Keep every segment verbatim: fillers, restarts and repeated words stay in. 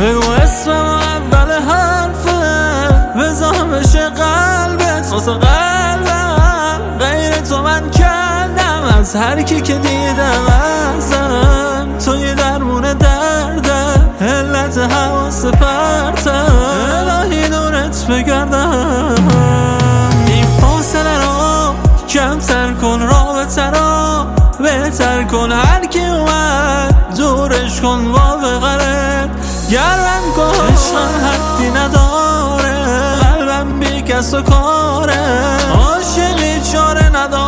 بگو اسمم اول حرفه بزن بشه قلبت واسه قلبم غیر تو من کندم از هر کی که دیدم ازم تو یه درمون دردم علت حواس پرتم الهی دورت بگردم این فاصله رو کمتر کن رابطه رو بهتر کن هر کی اومد دورش کن با بغرت گرم کن عشقم حدی نداره قلبم بی کس و کاره عاشقی چاره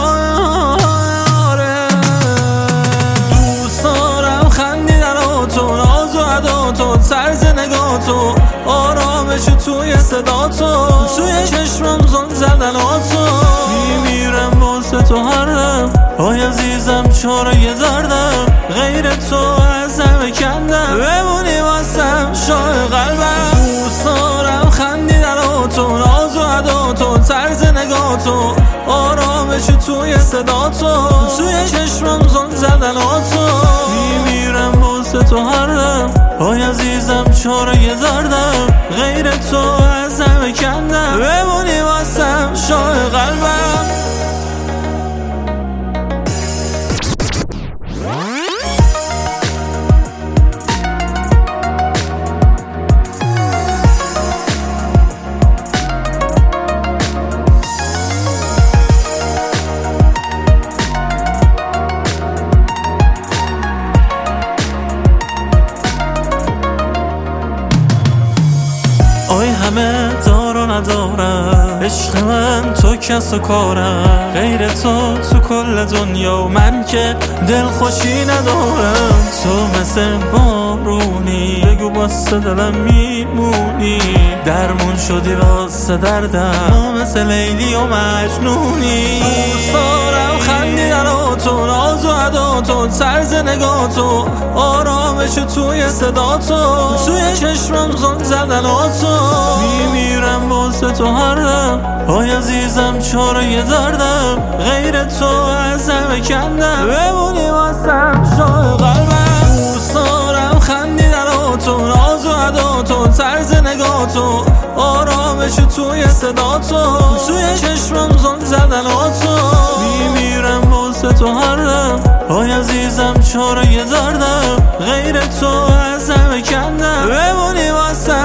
نداره دوست دارم خندیدن و تو ناز و ادا تو طرز نگاه تو آرامش توی صدا تو توی چشمم زل زدن و تو میمیرم واسه تو هرم آی عزیزم چاره دردم غیر تو ازم کندم بمونی واسم شاه قلبم دوست دارم خندیدن و تو ناز و ادا تو طرز نگاه تو آرامش توی صدا تو توی چشمم زل زدن و تو میمیرم واسه تو هرم آی عزیزم چاره دردم غیر تو ازم کندم بمونی واسم شاه قلبم آی همه دار و ندارم عشق من تو کس و کارم غیر تو تو کل دنیا و من که دل خوشی ندارم تو مثل بارونی بگو واسه دلم میمونی درمون شدی واسه دردم ما مثل لیلی و مجنونی دوست دارم خندیدن و تو ناز و ادا تو طرز نگاه تو آرامش توی صدا تو توی چشمم زل زدن و تو میمیرم واسه تو هرم آی عزیزم چاره دردم غیر تو ازم کندم بمونی واسم شاه قلبم دوست دارم خندیدن و تو ناز و ادا تو طرز نگاه تو آرامش توی صدا تو توی چشمم زل زدن و تو میمیرم واسه تو هرم آی عزیزم چاره دردم غیر تو ازم کندم بمونی واسم